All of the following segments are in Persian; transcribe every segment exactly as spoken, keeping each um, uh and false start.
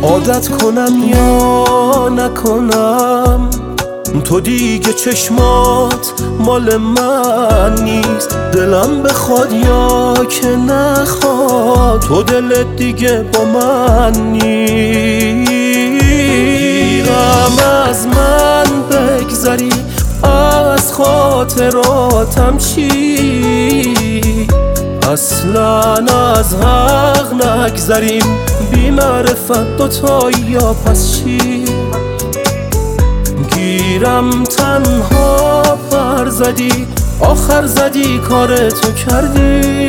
عادت کنم یا نکنم، تو دیگه چشمات مال من نیست. دلم بخواد یا که نخواد، تو دلت دیگه با من نیست. گیرم از من بگذری، از خاطراتم چی؟ اصلا از حق نگذریم، بی معرفت دوتایی یا پس چی؟ گیرم تنها پر زدی، آخر زدی کارتو کردی.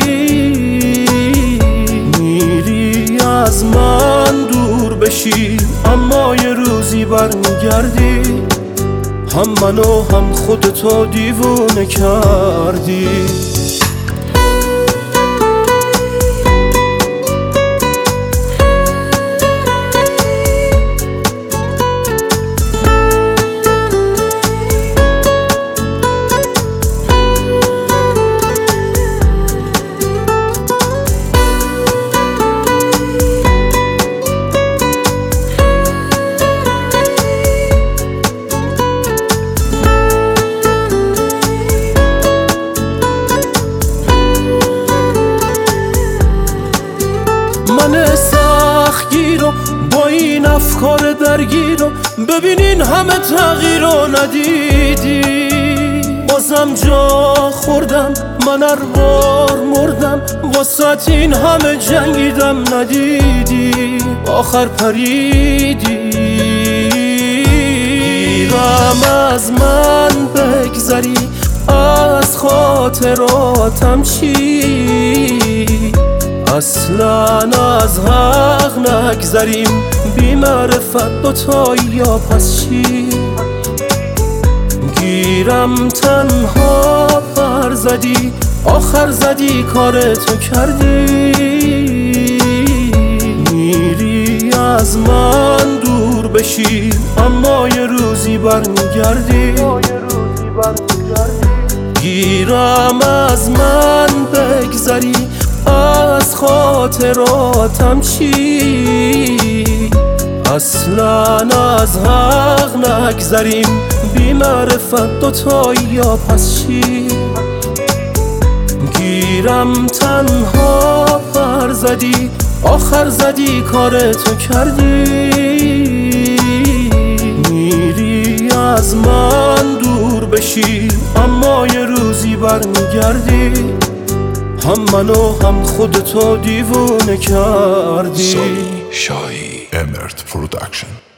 میری از من دور بشی، اما یه روزی برمیگردی. هم منو هم خودتو دیوونه کردی. من سختگیرم با این افکار درگیرم، ببینین همه تغییر رو ندیدی. بازم جا خوردم، من هر بار مردم، واسه این همه جنگیدم ندیدی. آخر پریدی. گیرم از من بگذری، از خاطراتم چی؟ اصلا از حق نگذریم، بی معرفت دوتایی یا پس چی؟ گیرم تنها پر زدی، آخر زدی کارتو کردی. میری از من دور بشی، اما یه روزی برمیگردی. گیرم از من بگذری، از خاطراتم چی؟ اصلا از حق نگذریم، بی معرفت دوتایی یا پس چی؟ گیرم تنها پر زدی، آخر زدی کارتو کردی. میری از من دور بشی، اما یه روزی برمیگردی. هم منو هم خودتو دیوونه کردی. سالی شاهی، امرت پرودکشن.